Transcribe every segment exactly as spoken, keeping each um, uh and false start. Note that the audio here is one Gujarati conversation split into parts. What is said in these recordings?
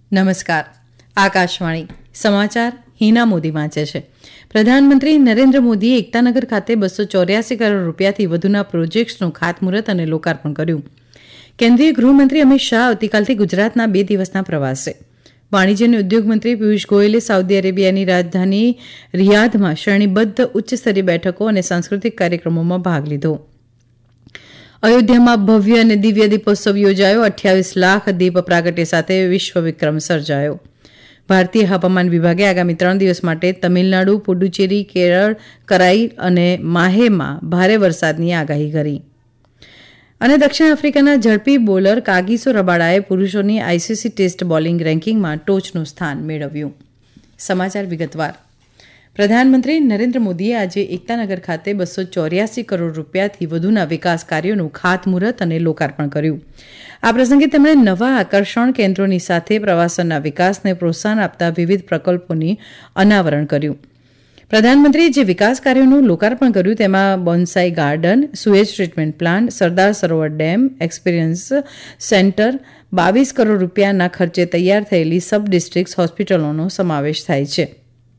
નમસ્કાર. આકાશવાણી સમાચાર હિના મોદી વાંચે છે. પ્રધાનમંત્રી નરેન્દ્ર મોદીએ એકતાનગર ખાતે બસો ચોર્યાસી કરોડ રૂપિયાથી વધુના પ્રોજેક્ટ્સનું ખાતમુહૂર્ત અને લોકાર્પણ કર્યું. કેન્દ્રીય ગૃહમંત્રી અમિત શાહ આવતીકાલથી ગુજરાતના બે દિવસના પ્રવાસે. વાણિજ્ય અને ઉદ્યોગ મંત્રી પિયુષ ગોયલે સાઉદી અરેબિયાની રાજધાની રિયાધમાં શ્રેણીબદ્ધ ઉચ્ચસ્તરીય બેઠકો અને સાંસ્કૃતિક કાર્યક્રમોમાં ભાગ લીધો. અયોધ્યામાં ભવ્ય અને દિવ્ય દીપોત્સવ યોજાયો. અઠ્યાવીસ લાખ દીપ પ્રાગટ્ય સાથે વિશ્વ વિક્રમ સર્જાયો. ભારતીય હવામાન વિભાગે આગામી ત્રણ દિવસ માટે તમિલનાડુ, પુડુચેરી, કેરળ, કરાઈ અને માહેમાં ભારે વરસાદની આગાહી કરી. અને દક્ષિણ આફ્રિકાના ઝડપી બોલર કાગિસો રબાડાએ પુરૂષોની આઈસીસી ટેસ્ટ બોલિંગ રેન્કિંગમાં ટોચનું સ્થાન મેળવ્યું. સમાચાર વિગતવાર. પ્રધાનમંત્રી નરેન્દ્ર મોદીએ આજે એકતાનગર ખાતે બસો ચોર્યાસી કરોડ રૂપિયાથી વધુના વિકાસ કાર્યોનું ખાતમુહૂર્ત અને લોકાર્પણ કર્યું. આ પ્રસંગે તેમણે નવા આકર્ષણ કેન્દ્રોની સાથે પ્રવાસનના વિકાસને પ્રોત્સાહન આપતા વિવિધ પ્રકલ્પોની અનાવરણ કર્યું. પ્રધાનમંત્રીએ જે વિકાસ કાર્યોનું લોકાર્પણ કર્યું તેમાં bonsai garden, sewage treatment plant, Sardar Sarovar dam, experience centre, બાવીસ કરોડ રૂપિયાના ખર્ચે તૈયાર થયેલી સબ ડિસ્ટ્રિક્ટ હોસ્પિટલોનો સમાવેશ થાય છે.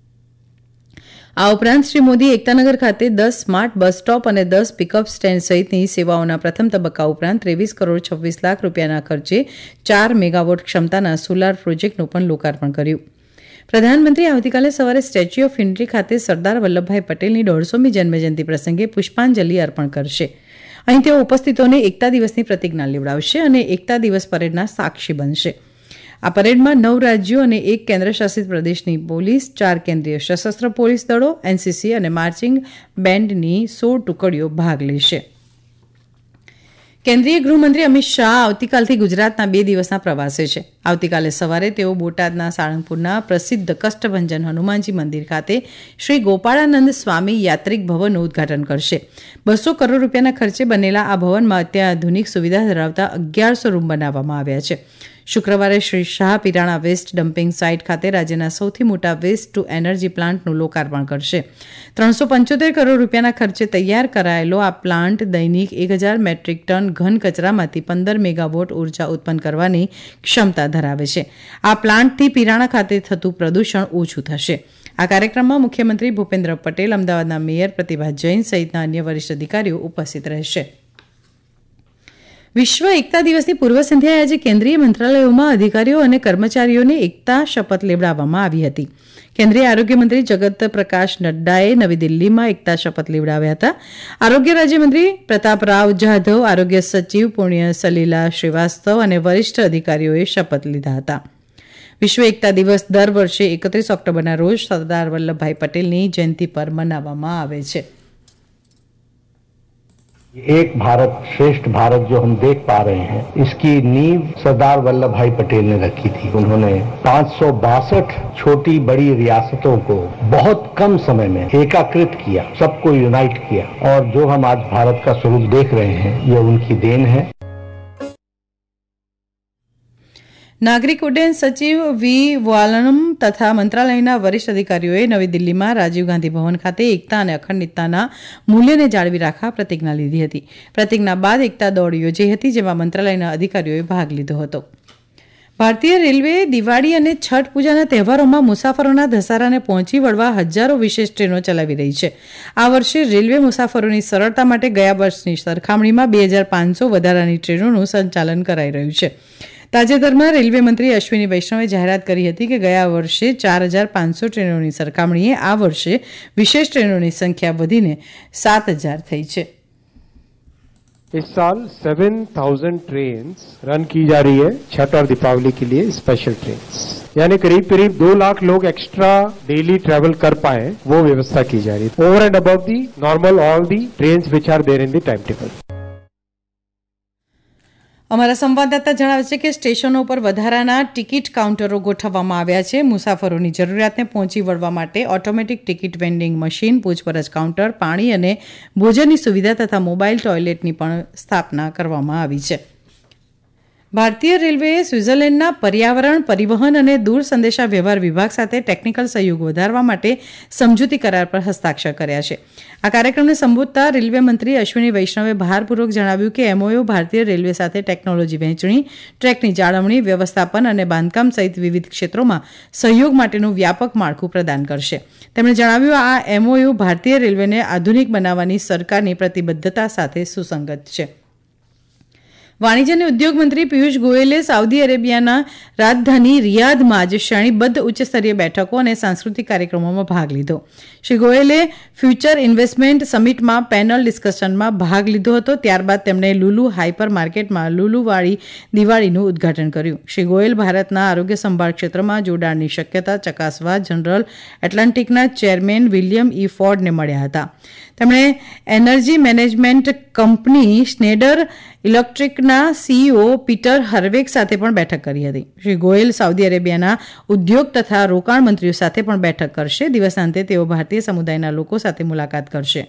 આ ઉપરાંત શ્રી મોદી એકતાનગર ખાતે દસ સ્માર્ટ બસ સ્ટોપ અને દસ પિકઅપ સ્ટેન્ડ સહિતની સેવાઓના પ્રથમ તબક્કા ઉપરાંત ત્રેવીસ કરોડ છવ્વીસ લાખ રૂપિયાના ખર્ચે ચાર મેગાવોટ ક્ષમતાના સોલાર પ્રોજેક્ટનું પણ લોકાર્પણ કર્યું. પ્રધાનમંત્રી આવતીકાલે સવારે સ્ટેચ્યુ ઓફ યુનિટી ખાતે સરદાર વલ્લભભાઈ પટેલની દોઢસોમી જન્મજયંતિ પ્રસંગે પુષ્પાંજલિ અર્પણ કરશે. અહીં તેઓ ઉપસ્થિતોને એકતા દિવસની પ્રતિજ્ઞા લેવડાવશે અને એકતા દિવસ પરેડના સાક્ષી બનશે. આ પરેડમાં નવ રાજ્યો અને એક કેન્દ્રશાસિત પ્રદેશની પોલીસ, ચાર કેન્દ્રીય સશસ્ત્ર પોલીસ દળો, એનસીસી અને માર્ચિંગ બેન્ડની સોળ ટુકડીઓ ભાગ લેશે. કેન્દ્રીય ગૃહમંત્રી અમિત શાહ આવતીકાલથી ગુજરાતના બે દિવસના પ્રવાસે છે. આવતીકાલે સવારે તેઓ બોટાદના સાળંગપુરના પ્રસિદ્ધ કષ્ટભંજન હનુમાનજી મંદિર ખાતે શ્રી ગોપાળાનંદ સ્વામી યાત્રિક ભવનનું ઉદઘાટન કરશે. બસો કરોડ રૂપિયાના ખર્ચે બનેલા આ ભવનમાં અત્યાધુનિક સુવિધા ધરાવતા અગિયારસો રૂમ બનાવવામાં આવ્યા છે. શુક્રવારે Shri Shah Pirana waste dumping site ખાતે રાજ્યના સૌથી મોટા વેસ્ટ ટુ એનર્જી પ્લાન્ટનું લોકાર્પણ કરશે. ત્રણસો પંચોતેર કરોડ રૂપિયાના ખર્ચે તૈયાર કરાયેલો આ પ્લાન્ટ દૈનિક એક હજાર મેટ્રિક ટન ઘન કચરામાંથી પંદર મેગાવોટ ઉર્જા ઉત્પન્ન કરવાની ક્ષમતા ધરાવે છે. આ પ્લાન્ટથી પિરાણા ખાતે થતું પ્રદૂષણ ઓછું થશે. આ કાર્યક્રમમાં મુખ્યમંત્રી ભૂપેન્દ્ર પટેલ, અમદાવાદના મેયર પ્રતિભા જૈન સહિતના અન્ય વરિષ્ઠ અધિકારીઓ ઉપસ્થિત રહેશે. વિશ્વ એકતા દિવસની પૂર્વ સંધ્યાએ આજે કેન્દ્રીય મંત્રાલયોમાં અધિકારીઓ અને કર્મચારીઓને એકતા શપથ લેવડાવવામાં આવી હતી. કેન્દ્રીય આરોગ્ય મંત્રી જગત પ્રકાશ નડ્ડાએ નવી દિલ્હીમાં એકતા શપથ લેવડાવ્યા હતા. આરોગ્ય રાજ્યમંત્રી પ્રતાપરાવ જાધવ, આરોગ્ય સચિવ પુણ્ય સલીલા શ્રીવાસ્તવ અને વરિષ્ઠ અધિકારીઓએ શપથ લીધા હતા. વિશ્વ એકતા દિવસ દર વર્ષે એકત્રીસ ઓક્ટોબરના રોજ સરદાર વલ્લભભાઈ પટેલની જયંતિ પર મનાવવામાં આવે છે. एक भारत श्रेष्ठ भारत जो हम देख पा रहे हैं, इसकी नींव सरदार वल्लभ भाई पटेल ने रखी थी. उन्होंने पाँच सौ बासठ छोटी बड़ी रियासतों को बहुत कम समय में एकाकृत किया, सबको यूनाइट किया, और जो हम आज भारत का स्वरूप देख रहे हैं ये उनकी देन है. નાગરિક ઉડ્ડયન સચિવ વી વાલનમ તથા મંત્રાલયના વરિષ્ઠ અધિકારીઓએ નવી દિલ્હીમાં રાજીવ ગાંધી ભવન ખાતે એકતા અને અખંડિતતાના મૂલ્યને જાળવી રાખવા પ્રતિજ્ઞા લીધી હતી. પ્રતિજ્ઞા બાદ એકતા દોડ યોજાઈ હતી, જેમાં મંત્રાલયના અધિકારીઓએ ભાગ લીધો હતો. ભારતીય રેલવે દિવાળી અને છઠ પૂજાના તહેવારોમાં મુસાફરોના ધસારાને પહોંચી વળવા હજારો વિશેષ ટ્રેનો ચલાવી રહી છે. આ વર્ષે રેલવે મુસાફરોની સરળતા માટે ગયા વર્ષની સરખામણીમાં બે હજાર પાંચસો વધારાની ટ્રેનોનું સંચાલન કરાઈ રહ્યું છે. તાજેતરમાં રેલવે મંત્રી અશ્વિની વૈષ્ણવે જાહેરાત કરી હતી કે ગયા વર્ષે ચાર હજાર પાંચસો ટ્રેનોની સરખામણીએ આ વર્ષે વિશેષ ટ્રેનોની સંખ્યા વધીને सात हज़ार થઈ છે. इस साल सात हज़ार ट्रेन रन की जा रही है छठ और दीपावली के लिए स्पेशल ट्रेन, यानी करीब करीब दो लाख लोग एक्स्ट्रा डेली ट्रैवल कर पाए, वो व्यवस्था की जा रही है. Over and above the normal all the train which are there in the timetable. અમારા સંવાદદાતા જણાવે છે કે સ્ટેશનો પર વધારાના ટિકિટ કાઉન્ટરો ગોઠવવામાં આવ્યા છે. મુસાફરોની જરૂરિયાતને પહોંચી વળવા માટે ઓટોમેટિક ટિકિટ વેન્ડિંગ મશીન, પૂછપરછ કાઉન્ટર, પાણી અને ભોજનની સુવિધા તથા મોબાઈલ ટોયલેટની પણ સ્થાપના કરવામાં આવી છે. ભારતીય રેલવેએ સ્વિટ્ઝરલેન્ડના પર્યાવરણ પરિવહન અને દૂર સંદેશા વ્યવહાર વિભાગ સાથે ટેકનિકલ સહયોગ વધારવા માટે સમજૂતી કરાર પર હસ્તાક્ષર કર્યા છે. આ કાર્યક્રમને સંબોધતા રેલવે મંત્રી અશ્વિની વૈષ્ણવે ભારપૂર્વક જણાવ્યું કે એમઓયુ ભારતીય રેલવે સાથે ટેકનોલોજી વહેંચણી, ટ્રેકની જાળવણી, વ્યવસ્થાપન અને બાંધકામ સહિત વિવિધ ક્ષેત્રોમાં સહયોગ માટેનું વ્યાપક માળખું પ્રદાન કરશે. તેમણે જણાવ્યું આ એમઓયુ ભારતીય રેલવેને આધુનિક બનાવવાની સરકારની પ્રતિબદ્ધતા સાથે સુસંગત છે. વાણિજ્ય અને ઉદ્યોગ મંત્રી પિયુષ ગોયલે સાઉદી અરેબિયાના રાજધાની રિયાધમાં આજે શ્રેણીબદ્ધ ઉચ્ચસ્તરીય બેઠકો અને સાંસ્કૃતિક કાર્યક્રમોમાં ભાગ લીધો. શ્રી ગોયલે ફ્યુચર ઇન્વેસ્ટમેન્ટ સમિટમાં પેનલ ડિસ્કશનમાં ભાગ લીધો હતો. ત્યારબાદ તેમણે લુલુ હાઇપર માર્કેટમાં લુલુવાળી દિવાળીનું ઉદઘાટન કર્યું. શ્રી ગોયલ ભારતના આરોગ્ય સંભાળ ક્ષેત્રમાં જોડાણની શક્યતા ચકાસવા જનરલ એટલાન્ટિકના ચેરમેન વિલિયમ ઇ ફોર્ડને મળ્યા હતા. તેમણે એનર્જી મેનેજમેન્ટ કંપની સ્નેડર ઇલેક્ટ્રિકના સીઈઓ પીટર હર્વેગ સાથે પણ બેઠક કરી હતી. શ્રી ગોયલ સાઉદી અરેબિયાના ઉદ્યોગ તથા રોકાણ મંત્રીઓ સાથે પણ બેઠક કરશે. દિવસના અંતે તેઓ ભારતીય સમુદાયના લોકો સાથે મુલાકાત કરશે.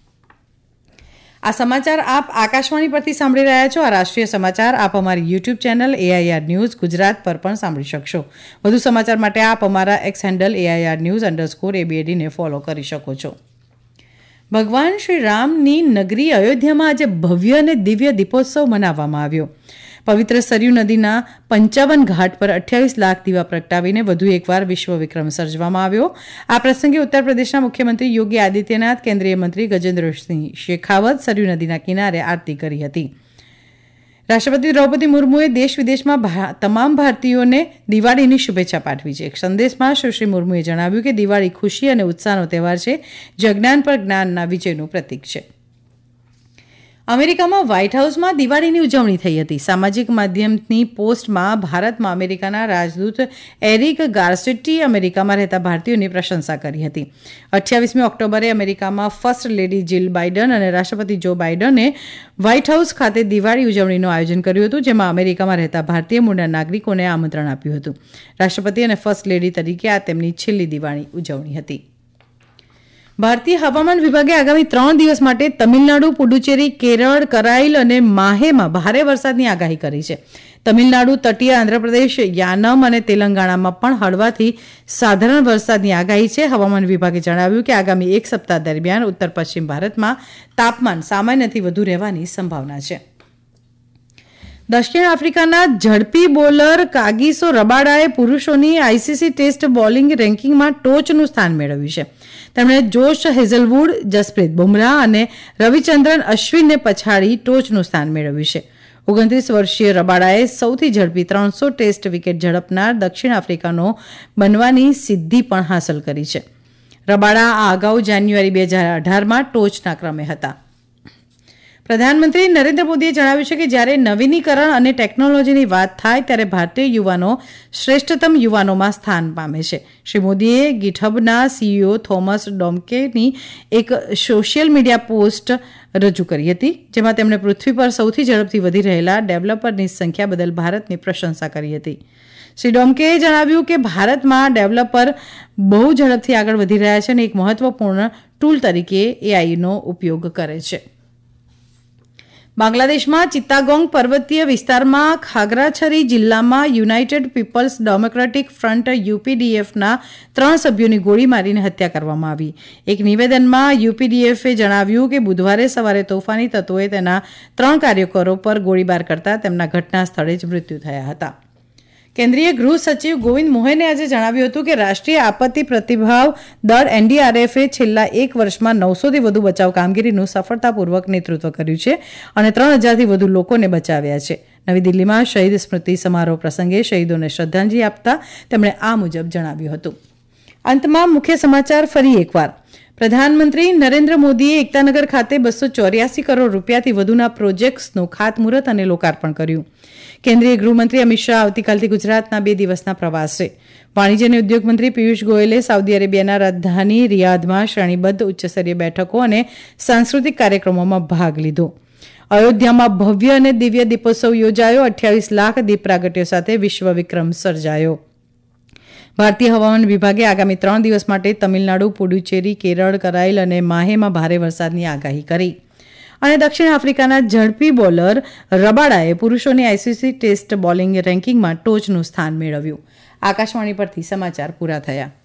આ સમાચાર આપ આકાશવાણી પરથી સાંભળી રહ્યા છો. આ રાષ્ટ્રીય સમાચાર આપ અમારી YouTube channel AIR news Gujarat પર પણ સાંભળી શકશો. વધુ સમાચાર માટે આપ અમારા X handle AIR news underscore એબીએડીને ફોલો કરી શકો છો. ભગવાન શ્રી રામની નગરી અયોધ્યામાં આજે ભવ્ય અને દિવ્ય દીપોત્સવ મનાવવામાં આવ્યો. પવિત્ર સરયુ નદીના પંચાવન ઘાટ પર અઠ્યાવીસ લાખ દીવા પ્રગટાવીને વધુ એકવાર વિશ્વ વિક્રમ સર્જવામાં આવ્યો. આ પ્રસંગે ઉત્તર પ્રદેશના મુખ્યમંત્રી યોગી આદિત્યનાથ, કેન્દ્રીય મંત્રી ગજેન્દ્રસિંહ શેખાવત સરયુ નદીના કિનારે આરતી કરી હતી. રાષ્ટ્રપતિ દ્રૌપદી મુર્મુએ દેશ વિદેશમાં તમામ ભારતીયોને દિવાળીની શુભેચ્છા પાઠવી છે. એક સંદેશમાં સુશ્રી મુર્મુએ જણાવ્યું કે દિવાળી ખુશી અને ઉત્સાહનો તહેવાર છે, જે જ્ઞાન પર જ્ઞાનના વિજયનું પ્રતીક છે. અમેરિકામાં વ્હાઇટ હાઉસમાં દિવાળીની ઉજવણી થઈ હતી. સામાજિક માધ્યમની પોસ્ટમાં ભારતમાં અમેરિકાના રાજદૂત એરિક ગાર્સેટી અમેરિકામાં રહેતા ભારતીયોની પ્રશંસા કરી હતી. અઠ્યાવીસમી ઓક્ટોબરે અમેરિકામાં ફર્સ્ટ લેડી જીલ બાઇડન અને રાષ્ટ્રપતિ જો બાઇડને વ્હાઇટ હાઉસ ખાતે દિવાળી ઉજવણીનું આયોજન કર્યું હતું, જેમાં અમેરિકામાં રહેતા ભારતીય મૂળના નાગરિકોને આમંત્રણ આપ્યું હતું. રાષ્ટ્રપતિ અને ફર્સ્ટ લેડી તરીકે આ તેમની છેલ્લી દિવાળી ઉજવણી હતી. ભારતીય હવામાન વિભાગે આગામી ત્રણ દિવસ માટે તમિલનાડુ, પુડુચેરી, કેરળ, કરાઇલ અને માહેમાં ભારે વરસાદની આગાહી કરી છે. તમિલનાડુ, તટીય આંધ્રપ્રદેશ, યાનમ અને તેલંગાણામાં પણ હળવાથી સાધારણ વરસાદની આગાહી છે. હવામાન વિભાગે જણાવ્યું કે આગામી એક સપ્તાહ દરમિયાન ઉત્તર પશ્ચિમ ભારતમાં તાપમાન સામાન્યથી વધુ રહેવાની સંભાવના છે. દક્ષિણ આફ્રિકાના ઝડપી બોલર કાગિસો રબાડાએ પુરુષોની આઈસીસી ટેસ્ટ બોલિંગ રેન્કિંગમાં ટોચનું સ્થાન મેળવ્યું છે. તેમણે જોશ હેઝલવુડ, જસપ્રીત બુમરાહ અને રવિચંદ્રન અશ્વિનને પછાડી ટોચનું સ્થાન મેળવ્યું છે. ઓગણત્રીસ વર્ષીય રબાડાએ સૌથી ઝડપી ત્રણસો ટેસ્ટ વિકેટ ઝડપનાર દક્ષિણ આફ્રિકાનો બનવાની સિદ્ધિ પણ હાંસલ કરી છે. રબાડા આ અગાઉ જાન્યુઆરી બે હજાર અઢારમાં ટોચના ક્રમે હતા. પ્રધાનમંત્રી નરેન્દ્ર મોદીએ જણાવ્યું છે કે જ્યારે નવીનીકરણ અને ટેકનોલોજીની વાત થાય ત્યારે ભારતીય યુવાનો શ્રેષ્ઠતમ યુવાનોમાં સ્થાન પામે છે. શ્રી મોદીએ ગીટહબના સીઈઓ થોમસ ડોમ્કેની એક સોશિયલ મીડિયા પોસ્ટ રજૂ કરી હતી, જેમાં તેમણે પૃથ્વી પર સૌથી ઝડપથી વધી રહેલા ડેવલપરની સંખ્યા બદલ ભારતની પ્રશંસા કરી હતી. શ્રી ડોમકેએ જણાવ્યું કે ભારતમાં ડેવલપર બહુ ઝડપથી આગળ વધી રહ્યા છે અને એક મહત્વપૂર્ણ ટૂલ તરીકે એઆઈનો ઉપયોગ કરે છે. બાંગ્લાદેશમાં ચિત્તાગોંગ પર્વતીય વિસ્તારમાં ખાગરાછરી જિલ્લામાં યુનાઇટેડ પીપલ્સ ડેમોક્રેટિક ફ્રન્ટ યુપીડીએફના ત્રણ સભ્યોની ગોળી મારીને હત્યા કરવામાં આવી. એક નિવેદનમાં યુપીડીએફે જણાવ્યું કે બુધવારે સવારે તોફાની તત્વોએ તેના ત્રણ કાર્યકરો પર ગોળીબાર કરતા તેમના ઘટના સ્થળે જ મૃત્યુ થયા હતા. કેન્દ્રીય ગૃહ સચિવ ગોવિંદ મોહને આજે જણાવ્યું હતું કે રાષ્ટ્રીય આપત્તિ પ્રતિભાવ દળ એનડીઆરએફે છેલ્લા એક વર્ષમાં નવસોથી વધુ બચાવ કામગીરીનું સફળતાપૂર્વક નેતૃત્વ કર્યું છે અને ત્રણ હજારથી વધુ લોકોને બચાવ્યા છે. નવી દિલ્હીમાં શહીદ સ્મૃતિ સમારોહ પ્રસંગે શહીદોને શ્રદ્ધાંજલિ આપતા તેમણે આ મુજબ જણાવ્યું હતું. અંતમાં મુખ્ય સમાચાર ફરી એકવાર. પ્રધાનમંત્રી નરેન્દ્ર મોદીએ એકતાનગર ખાતે બસો ચોર્યાસી કરોડ રૂપિયાથી વધુના પ્રોજેક્ટ્સનું ખાતમુહૂર્ત અને લોકાર્પણ કર્યું. કેન્દ્રીય ગૃહમંત્રી અમિત શાહ આવતીકાલથી ગુજરાતના બે દિવસના પ્રવાસે. વાણિજ્ય અને ઉદ્યોગ મંત્રી પિયુષ ગોયલે સાઉદી અરેબિયાના રાજધાની રિયાધમાં શ્રેણીબદ્ધ ઉચ્ચસ્તરીય બેઠકો અને સાંસ્કૃતિક કાર્યક્રમોમાં ભાગ લીધો. અયોધ્યામાં ભવ્ય અને દિવ્ય દીપોત્સવ યોજાયો. અઠ્યાવીસ લાખ દીપ પ્રાગટ્યો સાથે વિશ્વ વિક્રમ સર્જાયો. ભારતીય હવામાન વિભાગે આગામી ત્રણ દિવસ માટે તમિલનાડુ, પુડુચેરી, કેરળ, કરાઇલ અને માહેમાં ભારે વરસાદની આગાહી કરી. અને દક્ષિણ આફ્રિકાના ઝડપી બોલર રબાડાએ પુરુષોની આઈસીસી ટેસ્ટ બોલિંગ રેન્કિંગમાં ટોચનું સ્થાન મેળવ્યું. આકાશવાણી પરથી સમાચાર પૂરા થયા.